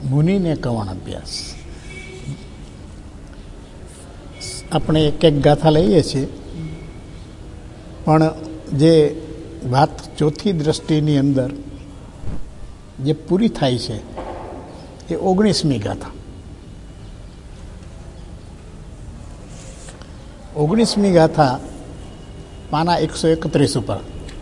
મુનિને કવણ અભ્યાસ. આપણે એક એક ગાથા લઈએ છીએ, પણ જે વાત ચોથી દ્રષ્ટિની અંદર જે પૂરી થાય છે એ 19મી ગાથા. 19મી ગાથા પાના 131 ઉપર.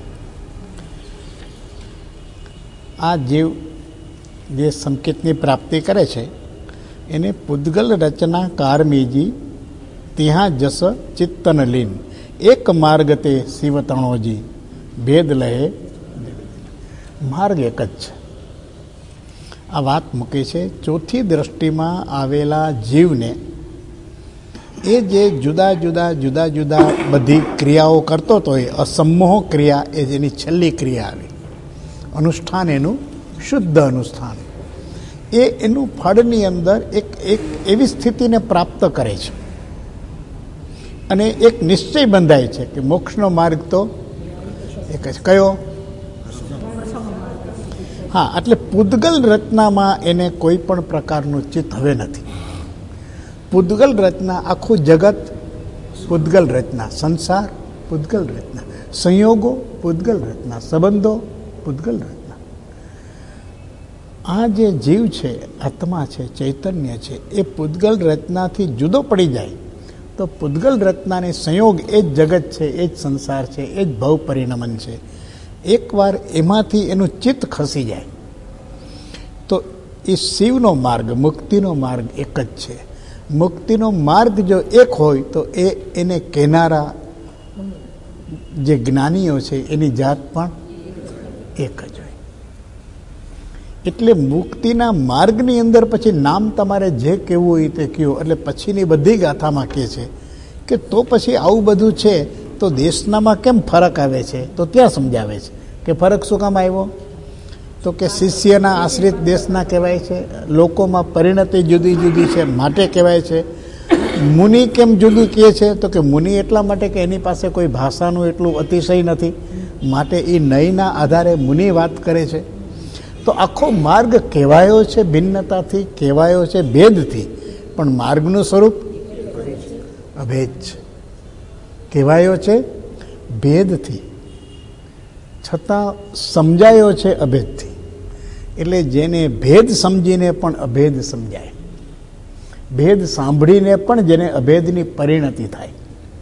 આ જીવ જે સંકેતની પ્રાપ્તિ કરે છે એને પૂદગલ રચના કારમીજી ત્યાં જસ ચિત્તન લીન એક માર્ગ તે શિવ તણોજી ભેદ લહે. માર્ગ એક જ છે. આ વાત મૂકે છે ચોથી દ્રષ્ટિમાં આવેલા જીવને એ જે જુદા જુદા બધી ક્રિયાઓ કરતો હતો એ અસમોહ ક્રિયા એ જેની છેલ્લી ક્રિયા આવી, અનુષ્ઠાન એનું શુદ્ધ અનુષ્ઠાન, એ એનું ફળની અંદર એક એવી સ્થિતિને પ્રાપ્ત કરે છે અને એક નિશ્ચય બંધાય છે કે મોક્ષનો માર્ગ તો એક જ. કયો? હા, એટલે પૂદગલ રચનામાં એને કોઈ પણ પ્રકારનું ચિત્ત હવે નથી. પૂદગલ રચના, આખું જગત પૂદગલ રચના, સંસાર પૂદગલ રચના, સંયોગો પૂદગલ રચના, સંબંધો પૂદગલ રચના. આ જે જીવ છે, આત્મા છે, ચૈતન્ય છે, એ પૂદગલ રચનાથી જુદો પડી જાય તો પૂદગલ રચનાને સંયોગ એ જ જગત છે, એ જ સંસાર છે, એ જ ભવ પરિણમન છે. એકવાર એમાંથી એનું ચિત્ત ખસી જાય તો એ શિવનો માર્ગ, મુક્તિનો માર્ગ એક જ છે. મુક્તિનો માર્ગ જો એક હોય તો એને કહેનારા જે જ્ઞાનીઓ છે એની જાત પણ એક જ હોય. એટલે મુક્તિના માર્ગની અંદર પછી નામ તમારે જે કહેવું હોય તે કહો. એટલે પછીની બધી ગાથામાં કહે છે કે તો પછી આવું બધું છે તો દેશનામાં કેમ ફરક આવે છે? તો ત્યાં સમજાવે છે કે ફરક શું કામ આવ્યો? તો કે શિષ્યના આશ્રિત દેશના કહેવાય છે, લોકોમાં પરિણતિ જુદી જુદી છે માટે કહેવાય છે. મુનિ કેમ જુદું કહે છે? તો કે મુનિ એટલા માટે કે એની પાસે કોઈ ભાષાનું એટલું અતિશય નથી, માટે એ નયના આધારે મુનિ વાત કરે છે. તો આખો માર્ગ કહેવાયો છે ભિન્નતાથી, કહેવાયો છે ભેદથી, પણ માર્ગનું સ્વરૂપ અભેદ છે. કહેવાયો છે ભેદથી, છતાં સમજાયો છે અભેદથી. એટલે જેને ભેદ સમજીને પણ અભેદ સમજાય, ભેદ સાંભળીને પણ જેને અભેદની પરિણતિ થાય,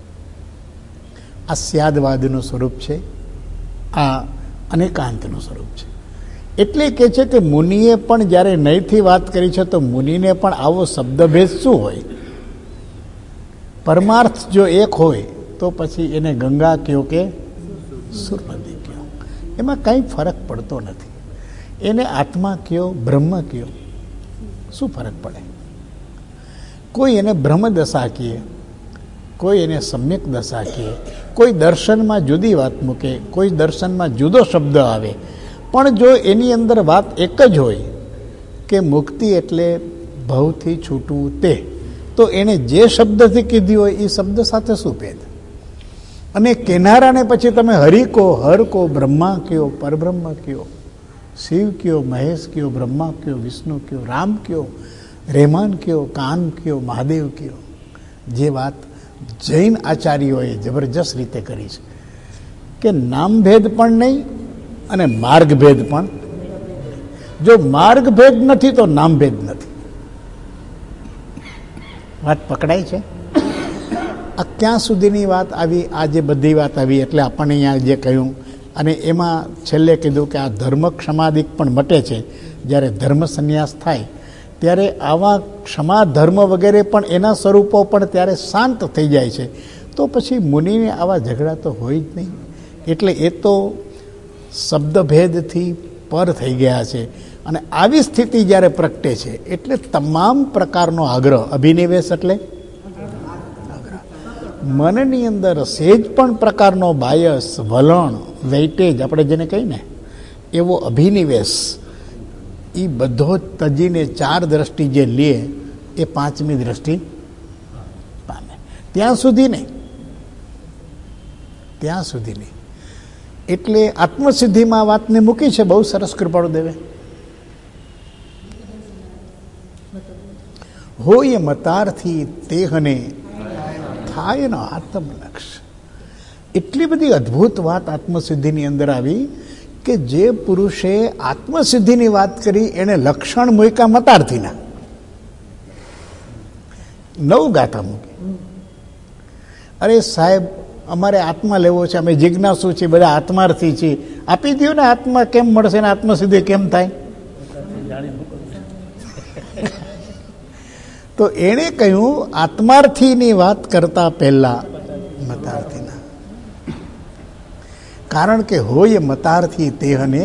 આ સ્યાદવાદનું સ્વરૂપ છે, આ અનેકાંતનું સ્વરૂપ છે. એટલે કે છે કે મુનિએ પણ જ્યારે નયથી વાત કરી છે તો મુનિને પણ આવો શબ્દભેદ શું હોય? પરમાર્થ જો એક હોય તો પછી એને ગંગા કયો કે સુરનદી કયો, એમાં કંઈ ફરક પડતો નથી. એને આત્મા કયો, બ્રહ્મ કયો, શું ફરક પડે? કોઈ એને બ્રહ્મદશા કહે, કોઈ એને સમ્યક દશા કહે, કોઈ દર્શનમાં જુદી વાત મૂકે, કોઈ દર્શનમાં જુદો શબ્દ આવે, પણ જો એની અંદર વાત એક જ હોય કે મુક્તિ એટલે ભવથી છૂટવું તે, તો એણે જે શબ્દથી કીધી હોય એ શબ્દ સાથે શું ભેદ? અને કેનારાને પછી તમે હરિ કહો, હર કહો, બ્રહ્મા કયો, પરબ્રહ્મ કયો, શિવ કયો, મહેશ કયો, બ્રહ્મા કયો, વિષ્ણુ કયો, રામ કયો, રહેમાન કયો, કાન કયો, મહાદેવ કયો. જે વાત જૈન આચાર્યોએ જબરજસ્ત રીતે કરી છે કે નામભેદ પણ નહીં અને માર્ગભેદ પણ. જો માર્ગભેદ નથી તો નામભેદ નથી. વાત પકડાય છે? આ ક્યાં સુધીની વાત આવી? આ જે બધી વાત આવી એટલે આપણને અહીંયા જે કહ્યું, અને એમાં છેલ્લે કીધું કે આ ધર્મ ક્ષમાદિક પણ મટે છે. જ્યારે ધર્મ સંન્યાસ થાય ત્યારે આવા ક્ષમા ધર્મ વગેરે પણ એના સ્વરૂપો પણ ત્યારે શાંત થઈ જાય છે. તો પછી મુનિને આવા ઝઘડા તો હોય જ નહીં. એટલે એ તો શબ્દભેદથી પર થઈ ગયા છે. અને આવી સ્થિતિ જ્યારે પ્રગટે છે એટલે તમામ પ્રકારનો આગ્રહ, અભિનિવેશ એટલે આગ્રહ, મનની અંદર સહેજ પણ પ્રકારનો બાયસ, વલણ, વેઇટેજ આપણે જેને કહીએ ને, એવો અભિનિવેશ એ બધો જ તજીને ચાર દ્રષ્ટિ જે લે એ પાંચમી દ્રષ્ટિ પામે. ત્યાં સુધી નહીં, ત્યાં સુધી નહીં. એટલે આત્મસિદ્ધિમાં વાતને મૂકી છે બહુ સરસ કૃપાળુ દેવે. હોય મતારથી તેહને થાય ન આત્મલક્ષ. એટલી બધી અદ્ભુત વાત આત્મસિદ્ધિની અંદર આવી કે જે પુરુષે આત્મસિદ્ધિની વાત કરી એને લક્ષણ મૂક્યા મતાર્થીના. 9 ગાથા મૂકી. અરે સાહેબ, અમારે આત્મા લેવો છે, અમે જિજ્ઞાસુ છીએ, બધા આત્માર્થી છીએ, આપી દો ને. આત્મા કેમ મળશે ને આત્મસિદ્ધિ કેમ થાય? તો એણે કહ્યું આત્માર્થીની વાત કરતા પહેલા મતાર્થીના. કારણ કે હોય મતાર્થી તેહને,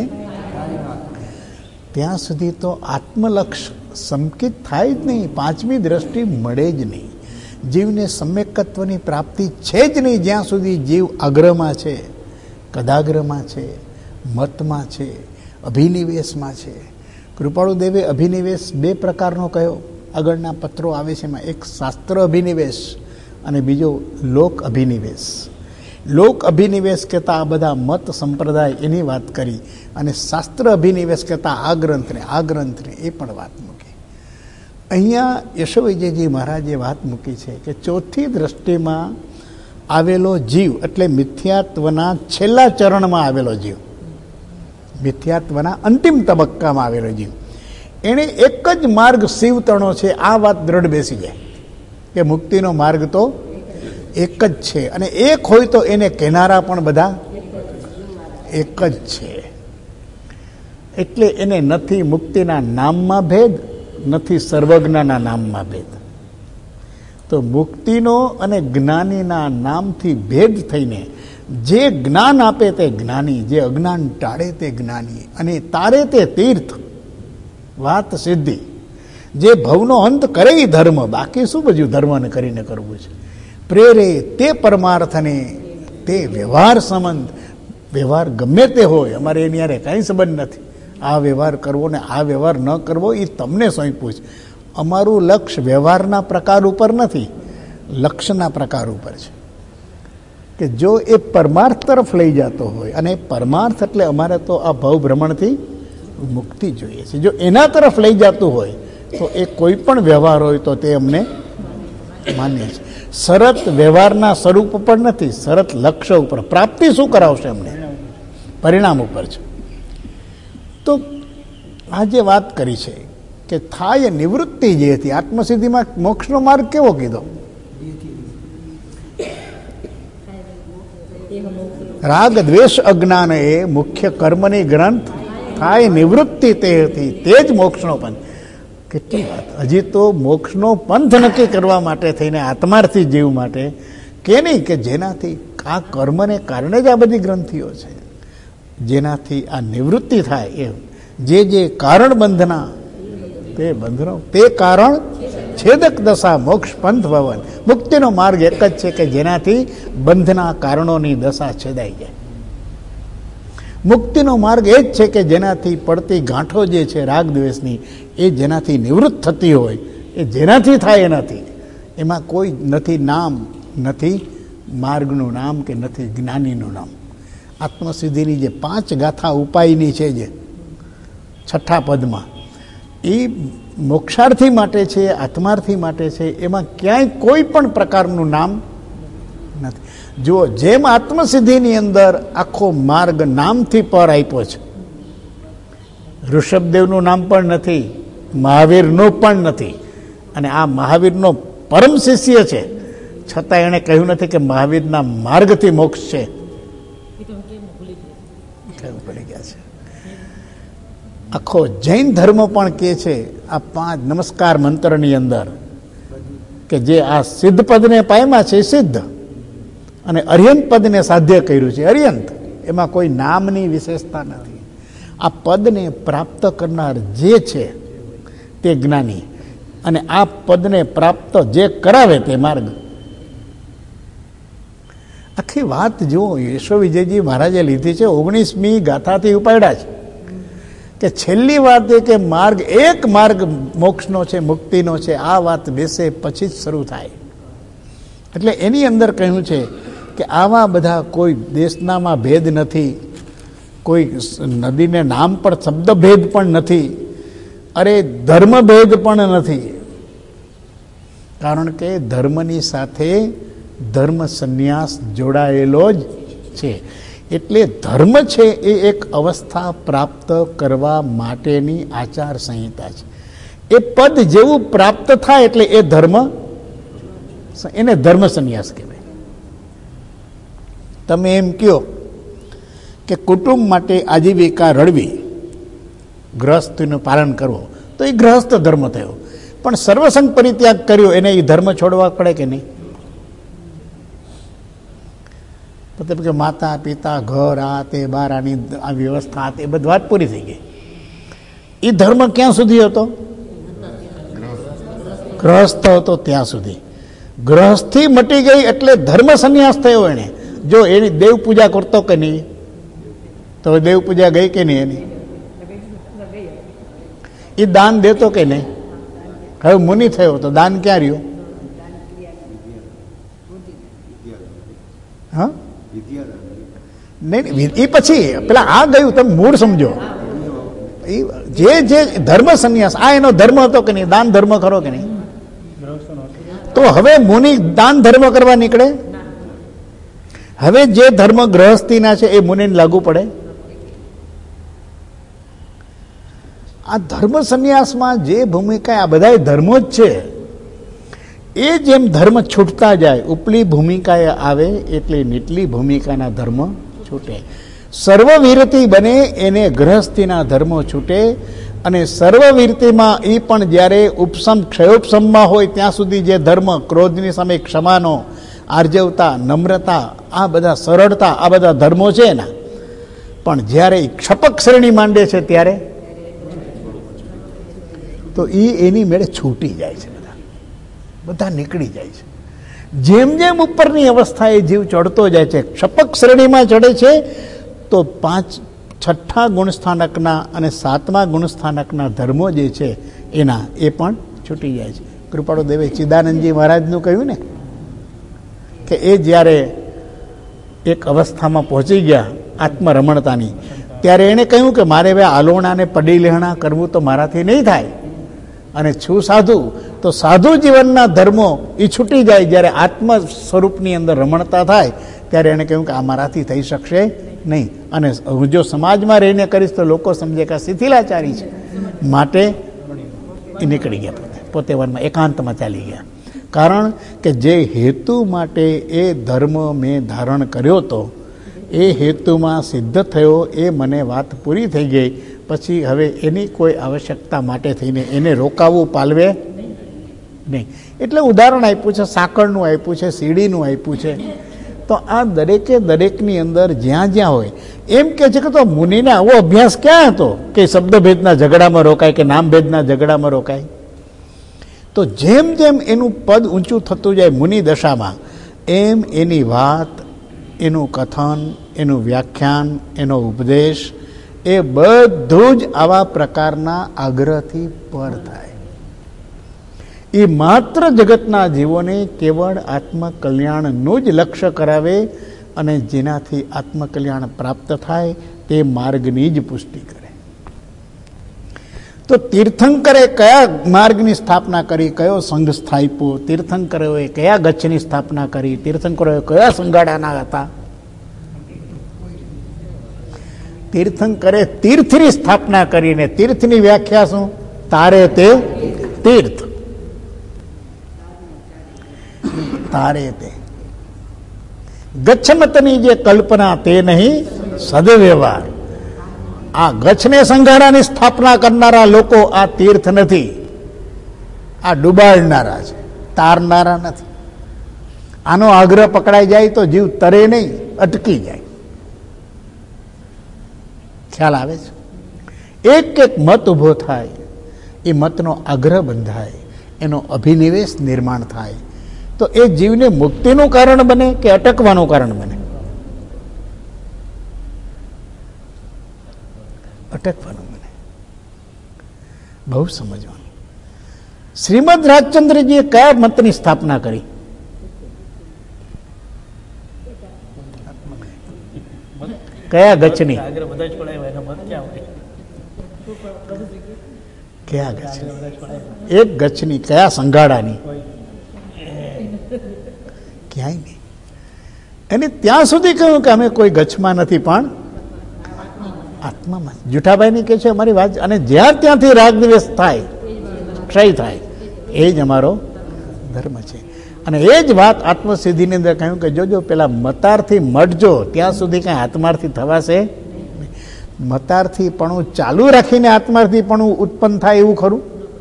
ત્યાં સુધી તો આત્મલક્ષ સંકિત થાય જ નહીં, પાંચમી દ્રષ્ટિ મળે જ નહીં. જીવને સમ્યકત્વની પ્રાપ્તિ છે જ નહીં જ્યાં સુધી જીવ અગ્રમાં છે, કદાગ્રમાં છે, મતમાં છે, અભિનિવેશમાં છે. કૃપાળુદેવે અભિનિવેશ 2 પ્રકારનો કહ્યો. આગળના પત્રો આવે છે એમાં એક શાસ્ત્ર અભિનિવેશ અને બીજો લોક અભિનિવેશ. લોક અભિનિવેશ કહેતા આ બધા મત સંપ્રદાય એની વાત કરી, અને શાસ્ત્ર અભિનિવેશ કહેતા આ ગ્રંથને એ પણ વાત મૂકી. અહીંયા યશોવિજયજી મહારાજે વાત મૂકી છે કે ચોથી દ્રષ્ટિમાં આવેલો જીવ એટલે મિથ્યાત્વના છેલ્લા ચરણમાં આવેલો જીવ, મિથ્યાત્વના અંતિમ તબક્કામાં આવેલો જીવ, એણે એક જ માર્ગ શિવતણો છે. આ વાત દ્રઢ બેસી જાય કે મુક્તિનો માર્ગ તો એક જ છે, અને એક હોય તો એને કહેનારા પણ બધા એક જ છે. એટલે એને નથી મુક્તિના નામમાં ભેદ, નથી સર્વજ્ઞના નામમાં ભેદ. તો મુક્તિનો અને જ્ઞાનીના નામથી ભેદ થઈને જે જ્ઞાન આપે તે જ્ઞાની, જે અજ્ઞાન ટાળે તે જ્ઞાની, અને તારે તે તીર્થ. વાત સિદ્ધિ. જે ભવનો અંત કરે એ ધર્મ, બાકી શું બધું ધર્મને કરીને કરવું છે. પ્રેરે તે પરમાર્થને તે વ્યવહાર સંબંધ. વ્યવહાર ગમે તે હોય, અમારે એની યારે કાંઈ સંબંધ નથી. આ વ્યવહાર કરવો ને આ વ્યવહાર ન કરવો એ તમને સોંપ્યું છે. અમારું લક્ષ્ય વ્યવહારના પ્રકાર ઉપર નથી, લક્ષ્યના પ્રકાર ઉપર છે. કે જો એ પરમાર્થ તરફ લઈ જતો હોય, અને પરમાર્થ એટલે અમારે તો આ ભવ ભ્રમણથી મુક્તિ જોઈએ છે, જો એના તરફ લઈ જતું હોય તો એ કોઈ પણ વ્યવહાર હોય તો તે અમને માન્ય છે. શરત વ્યવહારના સ્વરૂપ ઉપર નથી, શરત લક્ષ્ય ઉપર. પ્રાપ્તિ શું કરાવશે અમને? પરિણામ ઉપર છે. તો આ જે વાત કરી છે કે થાય નિવૃત્તિ જે હતી આત્મસિદ્ધિમાં, મોક્ષનો માર્ગ કેવો કીધો? રાગ દ્વેષ અજ્ઞાન એ મુખ્ય કર્મની ગ્રંથ થાય નિવૃત્તિ તે હતી, તે જ મોક્ષનો પંથ. કેટલી વાત! હજી તો મોક્ષનો પંથ નક્કી કરવા માટે થઈને આત્માર્થી જીવ માટે કે નહીં, કે જેનાથી આ કર્મને કારણે જ આ બધી ગ્રંથિઓ છે, જેનાથી આ નિવૃત્તિ થાય. એ જે કારણ બંધના તે બંધનો, તે કારણ છેદક દશા મોક્ષ પંથ ભવન. મુક્તિનો માર્ગ એક જ છે કે જેનાથી બંધના કારણોની દશા છેદાઈ જાય. મુક્તિનો માર્ગ એ જ છે કે જેનાથી પડતી ગાંઠો જે છે રાગ દ્વેષની, એ જેનાથી નિવૃત્ત થતી હોય, એ જેનાથી થાય એનાથી. એમાં કોઈ નથી નામ, નથી માર્ગનું નામ, કે નથી જ્ઞાનીનું નામ. આત્મસિદ્ધિની જે 5 ગાથા ઉપાયની છે, જે 6ઠા પદમાં, એ મોક્ષાર્થી માટે છે, આત્માર્થી માટે છે. એમાં ક્યાંય કોઈ પણ પ્રકારનું નામ નથી. જુઓ, જેમ આત્મસિદ્ધિની અંદર આખો માર્ગ નામથી પર આપ્યો છે, ઋષભદેવનું નામ પણ નથી, મહાવીરનું પણ નથી, અને આ મહાવીરનો પરમ શિષ્ય છે, છતાં એણે કહ્યું નથી કે મહાવીરના માર્ગથી મોક્ષ છે. પડી ગયા છે. આખો જૈન ધર્મ પણ કહે છે આ 5 નમસ્કાર મંત્રની અંદર કે જે આ સિદ્ધ પદને પામ્યા છે, સિદ્ધ, અને અર્યંત પદને સાધ્ય કર્યું છે. અર્યંત એમાં કોઈ નામની વિશેષતા નથી. આ પદને પ્રાપ્ત કરનાર જે છે તે જ્ઞાની, અને આ પદને પ્રાપ્ત જે કરાવે તે માર્ગ. આખી વાત જુઓ, યશોવિજયજી મહારાજે લીધી છે 19મી ગાથાથી ઉપાડ્યા છે. કે છેલ્લી વાત એ કે માર્ગ, એક માર્ગ મોક્ષનો છે, મુક્તિનો છે. આ વાત બેસે પછી જ શરૂ થાય. એટલે એની અંદર કહ્યું છે કે આવા બધા કોઈ દેશનામાં ભેદ નથી, કોઈ નદીને નામ પણ શબ્દ ભેદ પણ નથી, અરે ધર્મ ભેદ પણ નથી. કારણ કે ધર્મની સાથે ધર્મ સંન્યાસ જોડાયેલો જ છે. એટલે ધર્મ છે એ એક અવસ્થા પ્રાપ્ત કરવા માટેની આચાર સંહિતા છે. એ પદ જેવું પ્રાપ્ત થાય એટલે એ ધર્મ, એને ધર્મ સંન્યાસ કહેવાય. તમે એમ કહો કે કુટુંબ માટે આજીવિકા રળવી, ગ્રહસ્થનું પાલન કરવો, તો એ ગ્રહસ્થ ધર્મ થયો. પણ સર્વસંગ પરિત્યાગ કર્યો એને એ ધર્મ છોડવા પડે કે નહીં? મતલબ કે માતા પિતા ઘર આ તે બાર આની આ વ્યવસ્થા તે બધી વાત પૂરી થઈ ગઈ. એ ધર્મ ક્યાં સુધી હતો? ગ્રહસ્થ હતો ત્યાં સુધી. ગ્રહસ્થી મટી ગઈ એટલે ધર્મ સંન્યાસ થયો એને. જો એની દેવ પૂજા કરતો કે નહીં, તો દેવ પૂજા ગઈ કે નહીં એની? એ દાન દેતો કે નહીં? હવે મુનિ થયો તો દાન ક્યાં રહ્યું? હા, નહીં, એ પછી પેલા આ ગયું. તમે મૂળ સમજો. જે જે ધર્મ સંન્યાસ, આ એનો ધર્મ હતો કે નહીં? દાન ધર્મ ખરો કે નહીં? તો હવે મુનિ દાન ધર્મ કરવા નીકળે. હવે જે ધર્મ ગ્રહસ્થીના છે એ મુનિને લાગુ પડે. આ ધર્મ સંન્યાસમાં જે ભૂમિકા, આ બધા ધર્મો જ છે. એ જેમ ધર્મ છૂટતા જાય, ઉપલી ભૂમિકાએ આવે એટલે નીચલી ભૂમિકાના ધર્મ છૂટે. સર્વવીરતિ બને એને ગ્રહસ્થીના ધર્મો છૂટે. અને સર્વવીરતિમાં એ પણ જ્યારે ઉપસમ ક્ષયોપસમમાં હોય ત્યાં સુધી જે ધર્મ, ક્રોધની સામે ક્ષમાનો, આર્જવતા, નમ્રતા, આ બધા સરળતા, આ બધા ધર્મો છે એના. પણ જ્યારે ક્ષપક શ્રેણી માંડે છે ત્યારે તો એની મેળે છૂટી જાય છે. બધા નીકળી જાય છે. જેમ જેમ ઉપરની અવસ્થાએ જીવ ચડતો જાય છે, ક્ષપક શ્રેણીમાં ચડે છે તો 5, 6ઠ્ઠા ગુણસ્થાનકના અને 7મા ગુણસ્થાનકના ધર્મો જે છે એના એ પણ છૂટી જાય છે. કૃપાળુ દેવે ચિદાનંદજી મહારાજનું કહ્યું ને કે એ જ્યારે એક અવસ્થામાં પહોંચી ગયા આત્મરમણતાની, ત્યારે એણે કહ્યું કે મારે હવે આલોણાને પડી લેહણા કરવું તો મારાથી નહીં થાય, અને છું સાધુ, તો સાધુ જીવનના ધર્મો એ છૂટી જાય. જ્યારે આત્મ સ્વરૂપની અંદર રમણતા થાય ત્યારે એણે કહ્યું કે આ મારાથી થઈ શકશે નહીં, અને હું જો સમાજમાં રહીને કરીશ તો લોકો સમજે કે આ શિથિલાચારી છે. માટે એ નીકળી ગયા, પોતે વનમાં એકાંતમાં ચાલી ગયા. કારણ કે જે હેતુ માટે એ ધર્મ મેં ધારણ કર્યો હતો એ હેતુમાં સિદ્ધ થયો, એ મને વાત પૂરી થઈ ગઈ. પછી હવે એની કોઈ આવશ્યકતા માટે થઈને એને રોકાવવું, પાલવે નહીં. એટલે ઉદાહરણ આપ્યું છે, સાંકળનું આપ્યું છે, સીડીનું આપ્યું છે. તો આ દરેકે દરેકની અંદર જ્યાં જ્યાં હોય, એમ કે છે કે તો મુનિને આવો અભ્યાસ ક્યાં હતો કે શબ્દભેદના ઝઘડામાં રોકાય કે નામભેદના ઝઘડામાં રોકાય? તો જેમ જેમ એનું પદ ઊંચું થતું જાય મુનિ દશામાં, એમ એની વાત, એનું કથન, એનું વ્યાખ્યાન, એનો ઉપદેશ, એ બધું જ આવા પ્રકારના આગ્રહથી પર થાય. એ માત્ર જગતના જીવોને કેવળ આત્મકલ્યાણનું જ લક્ષ્ય કરાવે, અને જેનાથી આત્મકલ્યાણ પ્રાપ્ત થાય તે માર્ગની જ પુષ્ટિ કરે. તો તીર્થંકરે કયા માર્ગની સ્થાપના કરી, કયો સંઘ સ્થાપ્યો, તીર્થંકરોએ કયા ગચ્છની સ્થાપના કરી, તીર્થંકરોએ કયા સંગાડાના હતા? તીર્થંકરે તીર્થની સ્થાપના કરીને, તીર્થની વ્યાખ્યા શું? તારે તે તીર્થ, તારે તે ગચ્છમતની જે કલ્પના તે નહીં સદવ્યવહાર. આ ગચ્છને સંઘાડાની સ્થાપના કરનારા લોકો આ તીર્થ નથી, આ ડુબાડનારા છે, તારનારા નથી. આનો આગ્રહ પકડાઈ જાય તો જીવ તરે નહીં, અટકી જાય. ખ્યાલ આવે છે? એક એક મત ઊભો થાય, એ મતનો આગ્રહ બંધાય, એનો અભિનિવેશ નિર્માણ થાય, તો એ જીવને મુક્તિનું કારણ બને કે અટકવાનું કારણ બને? અટકવાનું બને. બહુ સમજવાનું. શ્રીમદ રાજચંદ્રજીએ કયા મતની સ્થાપના કરી? કયા ગચ્છની? કયા ગચ્છની? એક ગચ્છની. કયા સંઘાડાની? ક્યાંય નહીં. એને ત્યાં સુધી કહ્યું કે અમે કોઈ ગચ્છમાં નથી, પણ આત્મામાં. જુઠાભાઈની કે છે અમારી વાત. અને જ્યાં ત્યાંથી રાગદ્વેષ થાય, ક્ષય થાય, એ જ અમારો ધર્મ છે. અને એ જ વાત આત્મસિદ્ધિની અંદર કહ્યું કે જોજો પેલા મતારથી મટજો ત્યાં સુધી કાંઈ આત્માર્થી થવાશે. મતારથી પણ ચાલુ રાખીને આત્માર્થી પણ ઉત્પન્ન થાય એવું ખરું?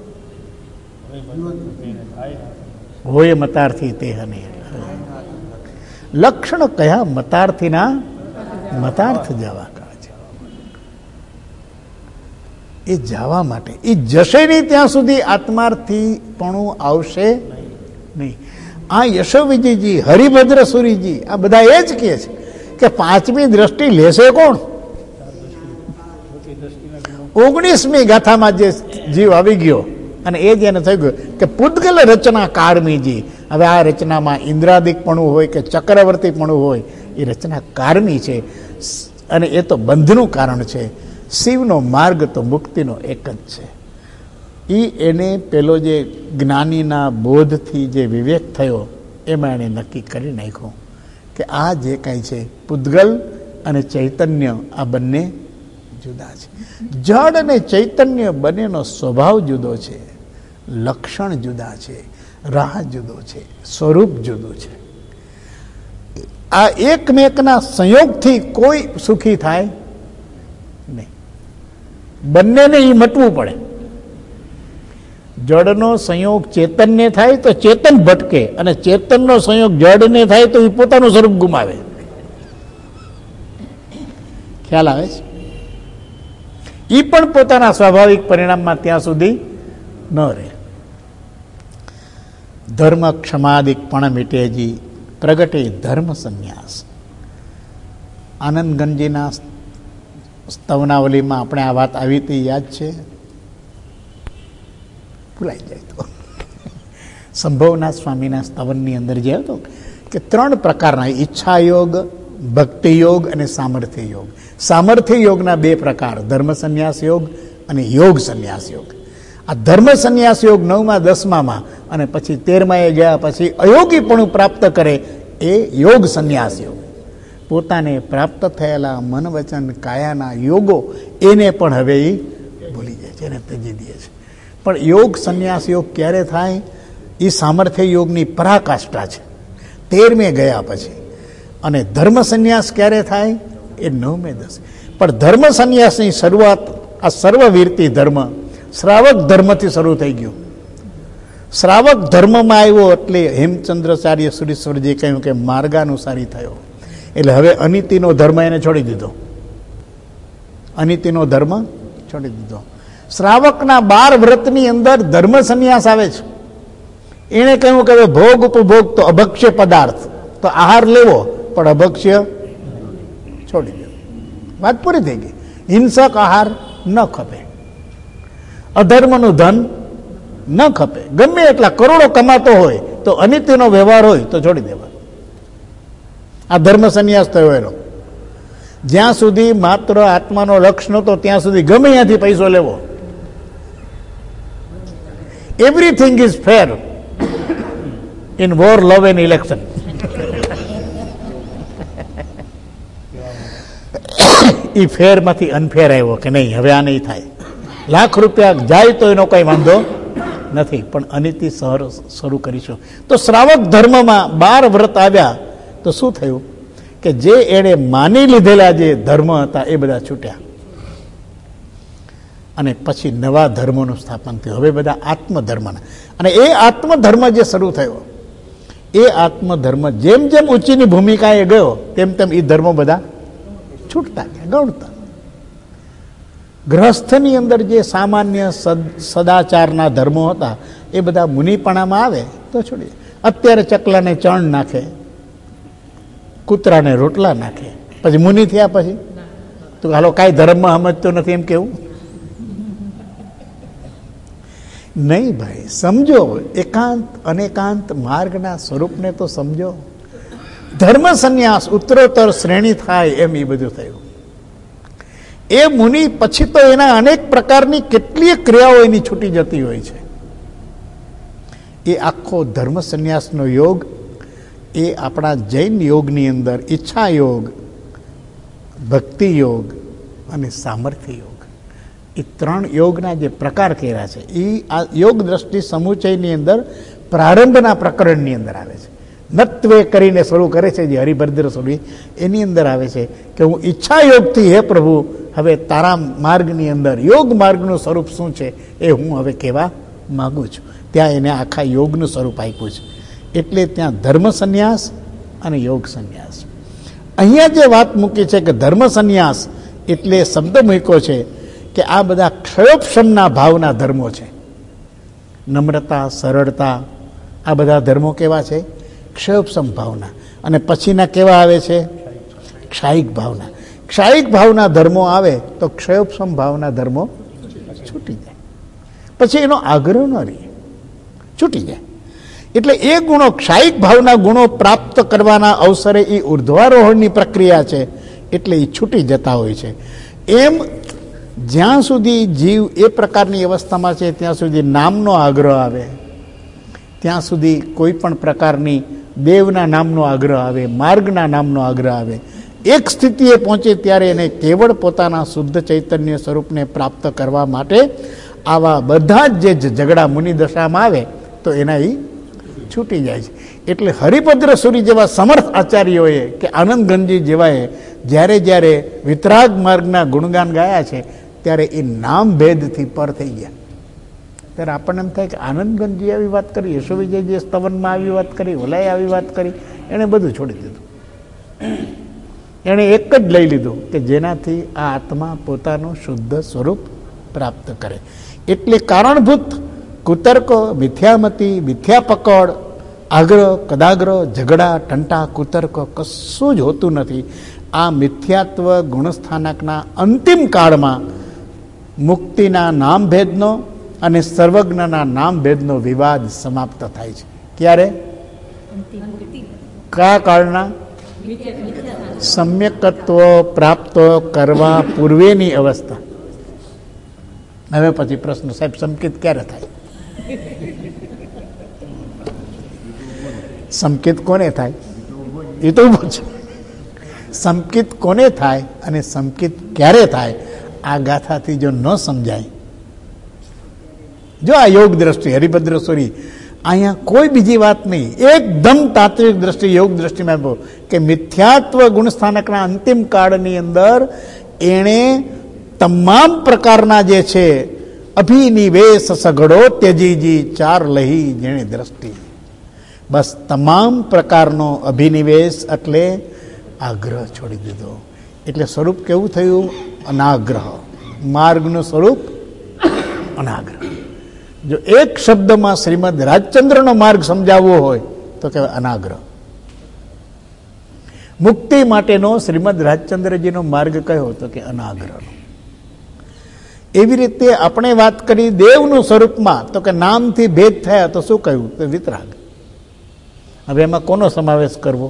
હોય મતારથી તે હને લક્ષણ કયા મતાર્થીના મતાર્થ જવા કાજ. એ જવા માટે એ જશે નહીં ત્યાં સુધી આત્માર્થી પણ આવશે નહીં. આ યશોવિજયજી, હરિભદ્ર સુરીજી, આ બધા એ જ કહે છે કે પાંચમી દ્રષ્ટિ લેશે કોણ? 19મી ગાથામાં જે જીવ આવી ગયો અને એ જ એને થઈ ગયું કે પૂતગલ રચના કારમીજી. હવે આ રચનામાં ઇન્દ્રાદિકપણું હોય કે ચક્રવર્તીપણું હોય, એ રચના કારમી છે અને એ તો બંધનું કારણ છે. શિવનો માર્ગ તો મુક્તિનો એક જ છે. એને પેલો જે જ્ઞાનીના બોધથી જે વિવેક થયો એમાં એણે નક્કી કરી નાખ્યું કે આ જે કાંઈ છે પૂતગલ અને ચૈતન્ય આ બંને જુદા છે. જડ અને ચૈતન્ય બંનેનો સ્વભાવ જુદો છે, લક્ષણ જુદા છે, રાહ જુદો છે, સ્વરૂપ જુદું છે. આ એકમેકના સંયોગથી કોઈ સુખી થાય નહીં. બંનેને એ મટવું પડે. જડનો સંયોગ ચેતનને થાય તો ચેતન ભટકે, અને ચેતનનો સંયોગ જડને થાય તો એ પોતાનું સ્વરૂપ ગુમાવે. ખ્યાલ આવે છે? એ પણ પોતાના સ્વાભાવિક પરિણામમાં ત્યાં સુધી ન રહે. ધર્મ ક્ષમાદિક પણ મીટેજી પ્રગટે ધર્મ સંન્યાસ. આનંદગંજીના સ્તવનાવલીમાં આપણે આ વાત આવી હતી, યાદ છે? ભૂલાઈ જાય તો સંભવના સ્વામીના સ્તવનની અંદર જે હતો કે 3 પ્રકારના ઈચ્છા યોગ, ભક્તિ યોગ અને સામર્થ્ય યોગ. સામર્થ્ય યોગના 2 પ્રકાર, ધર્મ સંન્યાસ યોગ અને યોગ સંન્યાસ યોગ. આ ધર્મ સંન્યાસ યોગ 9મા 10મામાં અને પછી 13મા ગયા પછી અયોગીપણું પ્રાપ્ત કરે એ યોગ સંન્યાસ યોગ. પોતાને પ્રાપ્ત થયેલા મન વચન કાયાના યોગો એને પણ હવે એ ભૂલી જાય છે, એને ત્યજી દે છે. પણ યોગ સંન્યાસ યોગ ક્યારે થાય? એ સામર્થ્ય યોગની પરાકાષ્ઠા છે 13મે ગયા પછી. અને ધર્મ સંન્યાસ ક્યારે થાય? એ 9મે 10. પણ ધર્મ સંન્યાસની શરૂઆત આ સર્વવીરતી ધર્મ શ્રાવક ધર્મથી શરૂ થઈ ગયું. શ્રાવક ધર્મમાં આવ્યો એટલે હેમચંદ્રાચાર્ય સુરીશ્વરજી કહ્યું કે માર્ગાનુસારી થયો. એટલે હવે અનિતિનો ધર્મ એને છોડી દીધો. અનિતિનો ધર્મ છોડી દીધો. શ્રાવકના 12 વ્રતની અંદર ધર્મ સંન્યાસ આવે છે. એણે કહ્યું કે હવે ભોગ ઉપભોગ તો અભક્ષ્ય પદાર્થ, તો આહાર લેવો પણ અભક્ષ્ય છોડી દેવો. વાત પૂરી થઈ ગઈ. હિંસક આહાર ન ખપે, અધર્મનું ધન ન ખપે. ગમે એટલા કરોડો કમાતો હોય તો અનિતિનો વ્યવહાર હોય તો છોડી દેવા. આ ધર્મ સંન્યાસ થયો એનો. જ્યાં સુધી માત્ર આત્માનો લક્ષ નહોતો ત્યાં સુધી ગમે ત્યાંથી પૈસો લેવો. Everything is fair in war, love and election. એ ફેરમાંથી અનફેર આવ્યો કે નહીં, હવે આ નહીં થાય. લાખ રૂપિયા જાય તો એનો કઈ વાંધો નથી, પણ અનિતિ શરૂ કરીશું. તો શ્રાવક ધર્મમાં 12 વ્રત આવ્યા તો શું થયું કે જે એણે માની લીધેલા જે ધર્મ હતા એ બધા છૂટ્યા અને પછી નવા ધર્મોનું સ્થાપન થયું. હવે બધા આત્મધર્મના. અને એ આત્મધર્મ જે શરૂ થયો એ આત્મધર્મ જેમ જેમ ઊંચીની ભૂમિકાએ ગયો તેમ તેમ એ ધર્મો બધા છૂટતા ગયા, ગૌણતા. ગ્રહસ્થની અંદર જે સામાન્ય સદાચારના ધર્મો હતા એ બધા મુનિપણામાં આવે તો છોડી. અત્યારે ચકલાને ચણ નાખે, કૂતરાને રોટલા નાખે, પછી મુનિ થયા પછી તો હાલો કાંઈ ધર્મમાં સમજતો નથી એમ કેવું નહીં. ભાઈ સમજો, એકાંત અનેકાંત માર્ગના સ્વરૂપને તો સમજો. ધર્મ સંન્યાસ ઉત્તરોત્તર શ્રેણી થાય એમ એ બધું થયું. એ મુનિ પછી તો એના અનેક પ્રકારની કેટલીય ક્રિયાઓ એની છૂટી જતી હોય છે. એ આખો ધર્મ સંન્યાસનો યોગ એ આપણા જૈન યોગની અંદર ઈચ્છા યોગ, ભક્તિ યોગ અને સામર્થ્ય યોગ, એ 3 યોગના જે પ્રકાર કર્યા છે એ આ યોગ દ્રષ્ટિ સમુચયની અંદર પ્રારંભના પ્રકરણની અંદર આવે છે. નત્વે કરીને શરૂ કરે છે જે હરિભદ્ર સ્વરૂપ, એની અંદર આવે છે કે હું ઈચ્છા યોગથી હે પ્રભુ હવે તારા માર્ગની અંદર યોગ માર્ગનું સ્વરૂપ શું છે એ હું હવે કહેવા માગું છું. ત્યાં એને આખા યોગનું સ્વરૂપ આપ્યું છે. એટલે ત્યાં ધર્મ સંન્યાસ અને યોગ સંન્યાસ. અહીંયા જે વાત મૂકી છે કે ધર્મ સંન્યાસ એટલે શબ્દ મૂક્યો છે કે આ બધા ક્ષયોપશમના ભાવના ધર્મો છે. નમ્રતા, સરળતા, આ બધા ધર્મો કેવા છે? ક્ષયોપશમ ભાવના. અને પછીના કેવા આવે છે? ક્ષાયિક ભાવના. ક્ષાયિક ભાવના ધર્મો આવે તો ક્ષયોપશમ ભાવના ધર્મો છૂટી જાય, પછી એનો આગ્રહ ન રહે, છૂટી જાય. એટલે એ ગુણો, ક્ષાયિક ભાવના ગુણો પ્રાપ્ત કરવાના અવસરે એ ઉર્ધ્વારોહણની પ્રક્રિયા છે, એટલે એ છૂટી જતા હોય છે. એમ જ્યાં સુધી જીવ એ પ્રકારની અવસ્થામાં છે ત્યાં સુધી નામનો આગ્રહ આવે, ત્યાં સુધી કોઈ પણ પ્રકારની દેવના નામનો આગ્રહ આવે, માર્ગના નામનો આગ્રહ આવે. એક સ્થિતિએ પહોંચે ત્યારે એને કેવળ પોતાના શુદ્ધ ચૈતન્ય સ્વરૂપને પ્રાપ્ત કરવા માટે આવા બધા જ જે ઝઘડા મુનિ દશામાં આવે તો એના એ છૂટી જાય છે. એટલે હરિભદ્ર સુરી જેવા સમર્થ આચાર્યોએ કે આનંદગંજી જેવાએ જ્યારે જ્યારે વિતરાગ માર્ગના ગુણગાન ગાયા છે ત્યારે એ નામ ભેદથી પર થઈ ગયા. ત્યારે આપણને એમ થાય કે આનંદગંજી આવી વાત કરી, યશોવિજયજી સ્તવનમાં આવી વાત કરી, ઓલાએ આવી વાત કરી, એણે બધું છોડી દીધું. એણે એક જ લઈ લીધું કે જેનાથી આ આત્મા પોતાનું શુદ્ધ સ્વરૂપ પ્રાપ્ત કરે. એટલે કારણભૂત કુતર્કો, મિથ્યામતી, મિથ્યાપકડ, આગ્રહ, કદાગ્રહ, ઝઘડા, ટંટા, કુતર્ક કશું જ હોતું નથી. આ મિથ્યાત્વ ગુણસ્થાનકના અંતિમ કાળમાં મુક્તિના નામભેદનો અને સર્વજ્ઞના નામભેદનો વિવાદ સમાપ્ત થાય છે. ક્યારે? કયા કાળના? સમ્યકત્વ પ્રાપ્ત કરવા પૂર્વેની અવસ્થા. હવે પછી પ્રશ્ન, સાહેબ સંકેત ક્યારે થાય? સંકેત કોને થાય એ તો ઉભો છે. સંકેત કોને થાય અને સંકેત ક્યારે થાય, આ ગાથાથી જો ન સમજાય, જો આ યોગ દ્રષ્ટિ હરિભદ્ર સ્વરી અહીંયા કોઈ બીજી વાત નહીં, એકદમ તાત્વિક દ્રષ્ટિ યોગ દ્રષ્ટિમાં આવ્યો કે મિથ્યાત્વ ગુણસ્થાનકના અંતિમ કાળની અંદર એણે તમામ પ્રકારના જે છે અભિનિવેશ સઘળો ત્યજીજી 4 લહી જેણે દ્રષ્ટિ, બસ તમામ પ્રકારનો અભિનિવેશ એટલે આગ્રહ છોડી દીધો. એટલે સ્વરૂપ કેવું થયું? અનાગ્રહ. માર્ગનું સ્વરૂપ અનાગ્રહ. જો એક શબ્દમાં શ્રીમદ રાજચંદ્રનો માર્ગ સમજાવવો હોય તો કહેવાય અનાગ્રહ. મુક્તિ માટેનો શ્રીમદ રાજચંદ્રજીનો માર્ગ કયો તો કે અનાગ્રહનો. એવી રીતે આપણે વાત કરી દેવનું સ્વરૂપમાં તો કે નામથી ભેદ થયા તો શું કહ્યું? તો વિતરાગ. હવે એમાં કોનો સમાવેશ કરવો?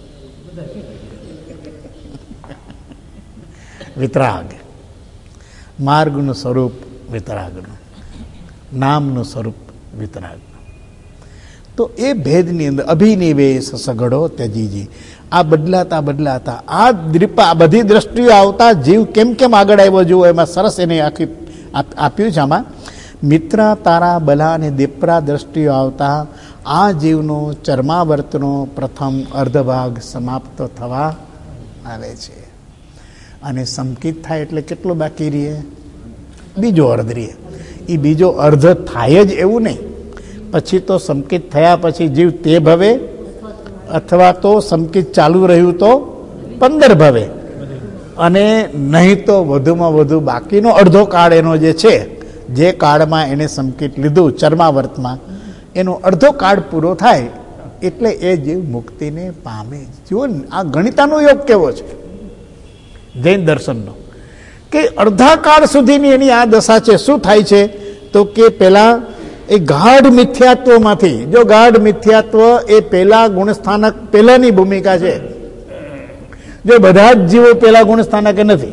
વિતરાગ. માર્ગનું સ્વરૂપ વિતરાગનું, નામનું સ્વરૂપ વિતરાગનું. તો એ ભેદની અંદર અભિનિવેશ સઘળો ત્યજીજી, આ બદલાતા બદલાતા આ બધી દ્રષ્ટિઓ આવતા જીવ કેમ કેમ આગળ આવ્યો જુઓ. એમાં સરસ એને આખી આપ્યું છે. આમાં મિત્ર, તારા, બલા અને દીપરા દ્રષ્ટિઓ આવતા આ જીવનો ચર્માવર્તનો પ્રથમ અર્ધભાગ સમાપ્ત થવા આવે છે. અને સંકિત થાય એટલે કેટલો બાકી રહે? બીજો અર્ધ રહે. એ બીજો અર્ધ થાય જ એવું નહીં, પછી તો સંકિત થયા પછી જીવ તે ભવે, અથવા તો સંકિત ચાલુ રહ્યું તો 15 ભવે, અને નહીં તો વધુમાં વધુ બાકીનો અડધો કાળ એનો જે છે, જે કાળમાં એને સંકિત લીધું ચર્માવર્તમાં, એનો અડધો કાળ પૂરો થાય એટલે એ જીવ મુક્તિને પામે. જુઓ આ ગણિતાનો યોગ કેવો છે જૈન દર્શનનો, કે અડધા કાળ સુધીની એની આ દશા છે. શું થાય છે તો કે પેલા એ ગાઢ મિથ્યાત્વમાંથી, જો ગાઢ મિથ્યાત્વ એ પેલા ગુણસ્થાનક પેલાની ભૂમિકા છે, જો બધા જ જીવો પેલા ગુણસ્થાનકે નથી,